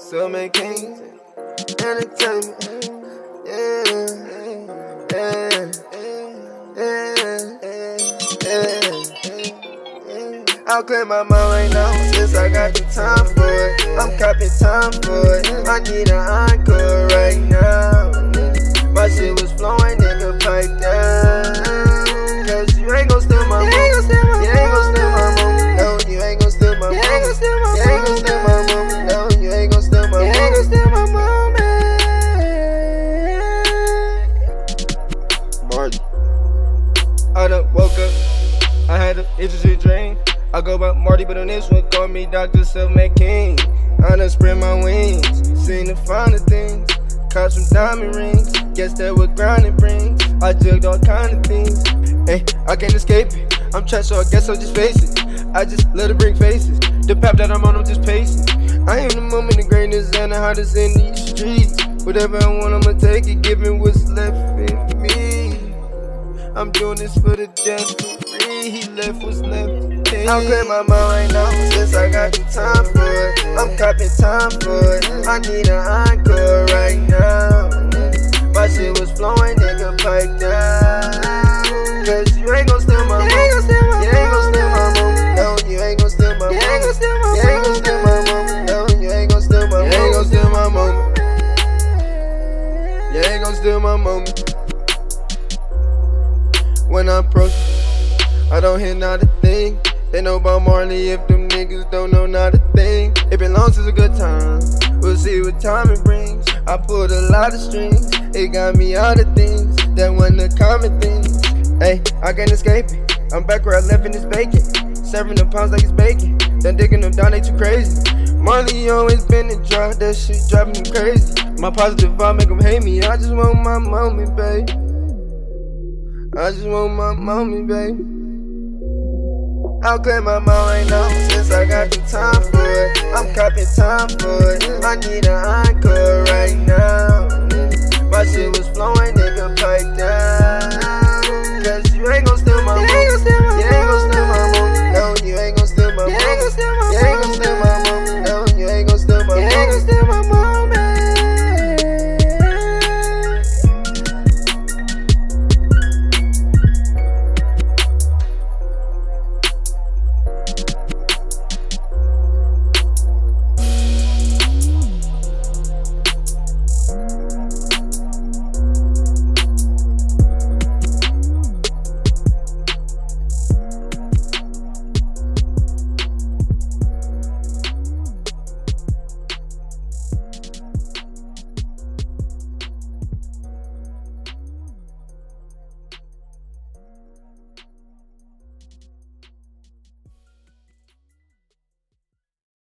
So many kings, entertainment, yeah, yeah, I'll clear my mind right now since I got the time for it. I'm copping time for it. I need an encore right now. My shit was flowing, nigga, pipe down. Cause you ain't gon' steal my moment. You ain't gon' steal my moment. No, you ain't gon' steal my moment. You ain't gon' steal my moment. No, you ain't gon' steal my moment. You ain't gon' steal my moment. Marty. I done woke up. I had an interesting dream. I go by Marty, but on this one, call me Dr. Self-Made King. I done spread my wings, seen the finer things. Caught some diamond rings, guess that what grinding brings. I jugged all kind of things, hey, I can't escape it. I'm trash, so I guess I'll just face it. I just let it bring faces. The path that I'm on, I'm just pacing. I am the moment of greatness and the hottest in these streets. Whatever I want, I'ma take it, giving what's left in me. I'm doing this for the death free. He left what's left. I'll clear my mind right now since I got the time for it. I'm copping time for it. I need an encore right now. My shit was flowing, nigga, pipe down. Cause you ain't gon' steal my moment. You ain't gon' steal my moment. No, you ain't gon' steal my moment. You ain't gon' steal my moment. No, you ain't gon' steal my moment. You ain't gon' steal my moment. You ain't gon' steal my moment. When I approach, I don't hear not a thing. They know about Marley if them niggas don't know not a thing. It been long since a good time. We'll see what time it brings. I pulled a lot of strings. It got me out of things that wasn't the common things. Hey, I can't escape it. I'm back where I left in this bacon. Serving them pounds like it's bacon. Then digging them down, they too crazy. Marley always been the drop. That shit driving me crazy. My positive vibe make them hate me. I just want my moment, babe. I just want my moment, babe. I'll clear my mind right now since I got the time for it. I'm copping time for it. I need an